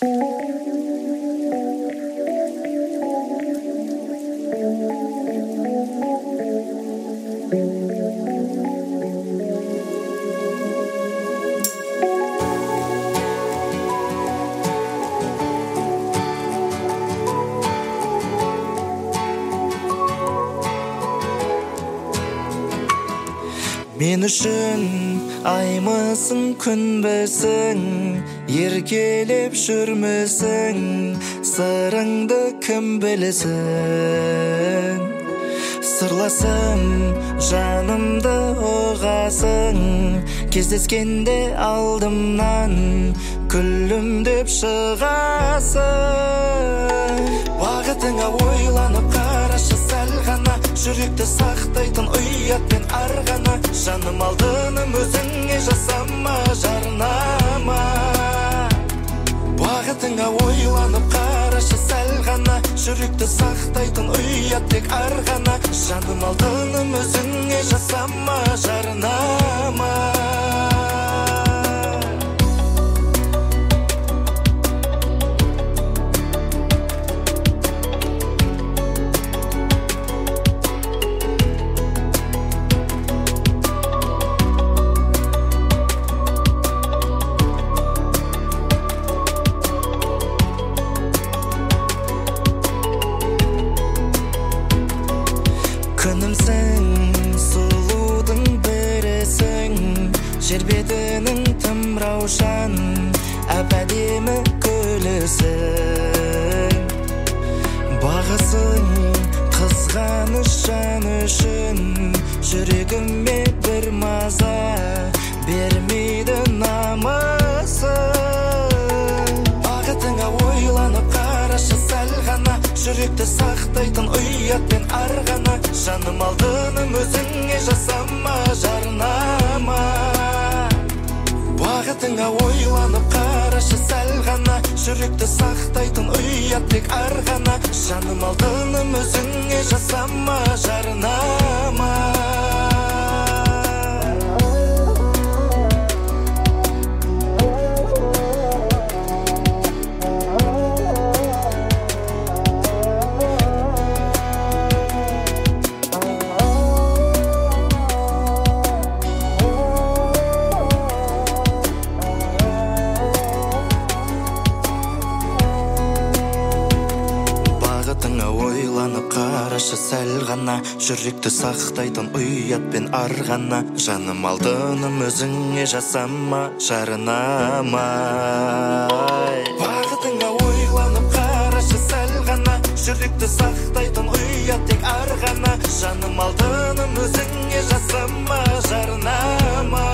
Мен үшін аймысың күнбісің, еркелеп жүрмісің, сырыңды кім білсін. Сырласым жанымды оғасың, кездескенде алдымнан күлімдеп шығасың. Уақытыңа ойланып қарашы сәл ғана, жүректі сақтайтын ұят пен арғаны. Жаным алдыным өзіңе жасама жарнама. Уақытыңа ойланып қарашы сәл ғана, жүректі сақтайтын ұят тек арғаны. Жаным алдыным өзіңе жасама жарнама. Күнімсің, сұлудың бірісің, жер бетінің тым раушан, әп-әдемі гүлісің. Бағысың, қызғаныш жан үшін, жүрегіме бір маза бермейді намысың. Бағытыңа ойланып қарашы сәл ғана, жүректі сақтайтын ұят пен арғаны. Жаным алдыным өзіңе жасама жарнама. Уақытыңа ойланып қарашы сәл ғана, жүректі сақтайтын ұят тек арғаны. Жаным алдыным өзіңе жасама жарнама. Ойланып қарашы сәл ғана, жүректі сақтайтын ұят пен арғаны. Жаным алдыным өзіңе жасама жарнама. Бағытыңа ойланып қарашы сәл ғана, жүректі сақтайтын ұят тек арғаны. Жаным алдыным өзіңе жасама жарнама.